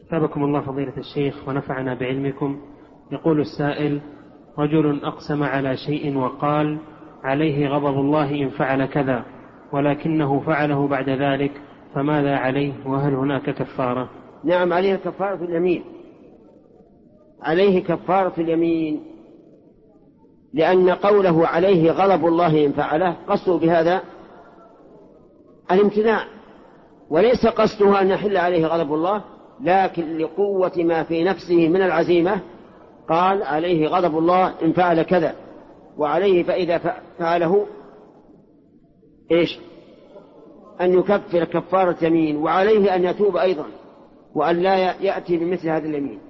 أثابكم الله فضيلة الشيخ ونفعنا بعلمكم. يقول السائل: رجل أقسم على شيء وقال عليه غضب الله إن فعل كذا، ولكنه فعله بعد ذلك، فماذا عليه وهل هناك كفارة؟ نعم، عليه كفارة اليمين، عليه كفارة اليمين، لأن قوله عليه غضب الله إن فعله قصده بهذا الامتناع، وليس قصده أن يحل عليه غضب الله، لكن لقوة ما في نفسه من العزيمة قال عليه غضب الله إن فعل كذا، وعليه فإذا فعله إيش؟ أن يكفر كفارة يمين، وعليه أن يتوب أيضا وأن لا يأتي بمثل هذا اليمين.